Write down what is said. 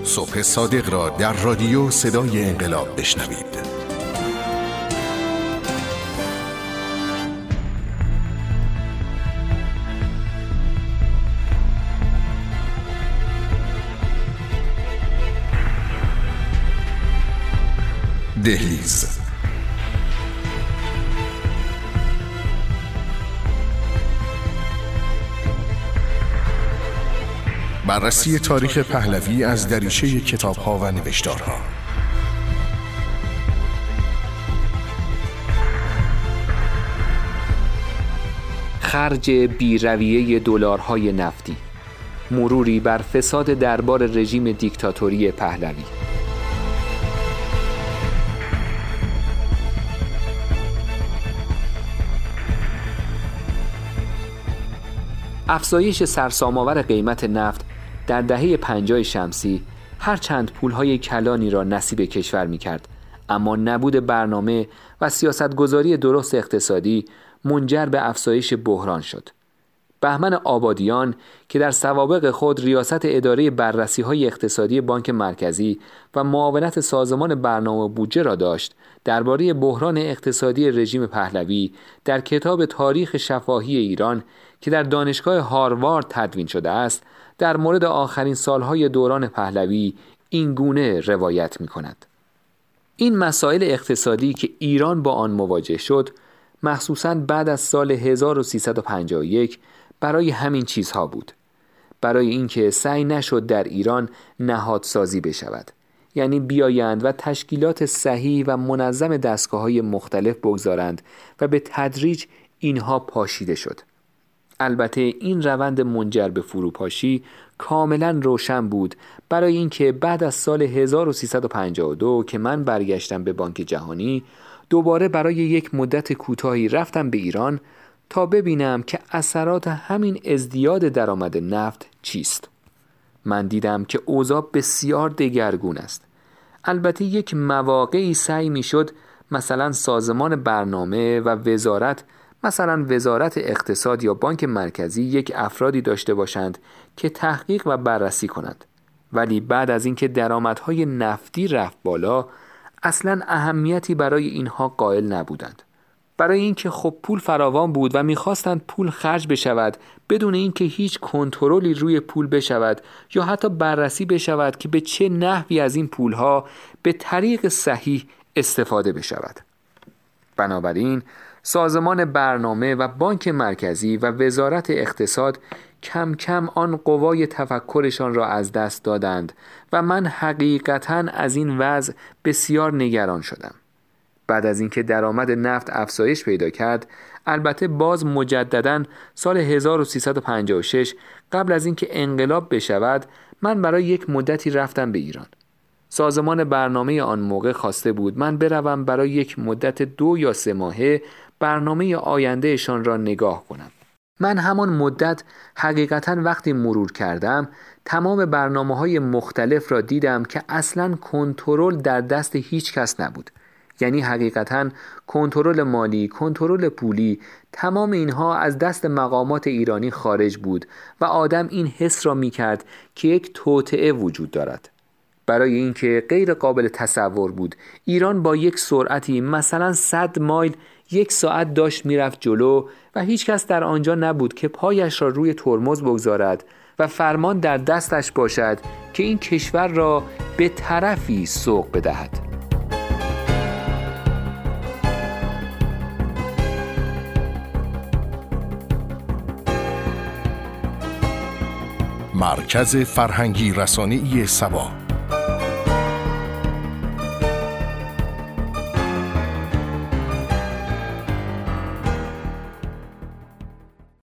صبح صادق را در رادیو صدای انقلاب بشنوید. دهلیز. بررسی تاریخ پهلوی از دریچه کتاب‌ها و نوشتارها. خرج بی‌رویه دلارهای نفتی، مروری بر فساد دربار رژیم دیکتاتوری پهلوی. افزایش سرسام‌آور قیمت نفت در دهه 50 شمسی هرچند پولهای کلانی را نصیب کشور می‌کرد، اما نبود برنامه و سیاستگذاری درست اقتصادی منجر به افزایش بحران شد. بهمن آبادیان که در سوابق خود ریاست اداره بررسی‌های اقتصادی بانک مرکزی و معاونت سازمان برنامه بودجه را داشت، درباره بحران اقتصادی رژیم پهلوی در کتاب تاریخ شفاهی ایران که در دانشگاه هاروارد تدوین شده است، در مورد آخرین سالهای دوران پهلوی این گونه روایت می‌کند: این مسائل اقتصادی که ایران با آن مواجه شد، مخصوصاً بعد از سال 1351 برای همین چیزها بود. برای اینکه سعی نشد در ایران نهادسازی بشود، یعنی بیایند و تشکیلات صحیح و منظم دستگاه‌های مختلف بگذارند و به تدریج اینها پاشیده شد. البته این روند منجر به فروپاشی کاملا روشن بود برای اینکه بعد از سال 1352 که من برگشتم به بانک جهانی، دوباره برای یک مدت کوتاهی رفتم به ایران تا ببینم که اثرات همین ازدیاد درآمد نفت چیست. من دیدم که اوضاع بسیار دگرگون است. البته یک مواقعی سعی می شد مثلا سازمان برنامه و وزارت، مثلا وزارت اقتصاد یا بانک مرکزی، یک افرادی داشته باشند که تحقیق و بررسی کنند، ولی بعد از اینکه درآمدهای نفتی رفت بالا اصلا اهمیتی برای اینها قائل نبودند. برای اینکه خب پول فراوان بود و می‌خواستند پول خرج بشود بدون اینکه هیچ کنترلی روی پول بشود یا حتی بررسی بشود که به چه نحوی از این پولها به طریق صحیح استفاده بشود. بنابراین سازمان برنامه و بانک مرکزی و وزارت اقتصاد کم کم آن قوای تفکرشان را از دست دادند و من حقیقتاً از این وضع بسیار نگران شدم. بعد از اینکه درآمد نفت افزایش پیدا کرد، البته باز مجدداً سال 1356 قبل از اینکه انقلاب بشود، من برای یک مدتی رفتم به ایران. سازمان برنامه آن موقع خواسته بود من بروم برای یک مدت 2 یا 3 ماهه برنامه آیندهشان را نگاه کنم. من همان مدت حقیقتاً وقتی مرور کردم تمام برنامه‌های مختلف را دیدم که اصلاً کنترل در دست هیچ کس نبود. یعنی حقیقتاً کنترل مالی، کنترل پولی، تمام اینها از دست مقامات ایرانی خارج بود و آدم این حس را می‌کرد که یک توطئه وجود دارد. برای اینکه غیر قابل تصور بود ایران با یک سرعتی مثلا 100 مایل 1 ساعت داشت میرفت جلو و هیچ کس در آنجا نبود که پایش را روی ترمز بگذارد و فرمان در دستش باشد که این کشور را به طرفی سوق بدهد. مرکز فرهنگی رسانه‌ای سبا.